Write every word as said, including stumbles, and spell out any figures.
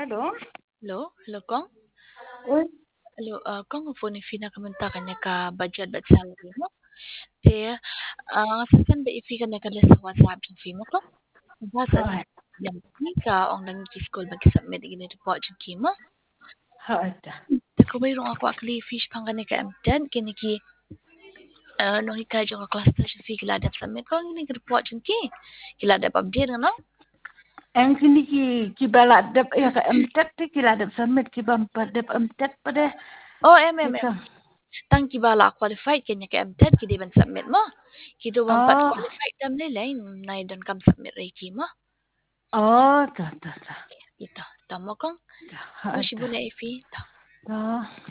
Hello? Hello? Hello, Kong? Uy, Hello, uh, Kong, phone ni Fina kamunta kanya ka budget bat salary mo. Te, uh, sasan ba ifi kanya ka sa WhatsApp yung fee mo ko? Basa hi. yung ka ong nang school mag-submit gini report yung key mo. Hi. Tako mayroong ako akli fish pang kanya ka M ten, kini ki uh, nung hikay yung cluster yung fee kiladap submit ko, gini report yung key. Kiladap update no? Ang kini ki ki balat dep ya ka emtet ti kila dep submit ki bampa dep emtet pa de. Oh, M M M. Ika. Tang kibala qualified kanya ka M ten, kidi ban submit mo. Kido wampat Oh, qualified dam nila, na don kam submit reiki mo. oh, ta ta ta. Ito, tamo kong. Ha Ano si ta. Buna Ifi? Ito. Ta.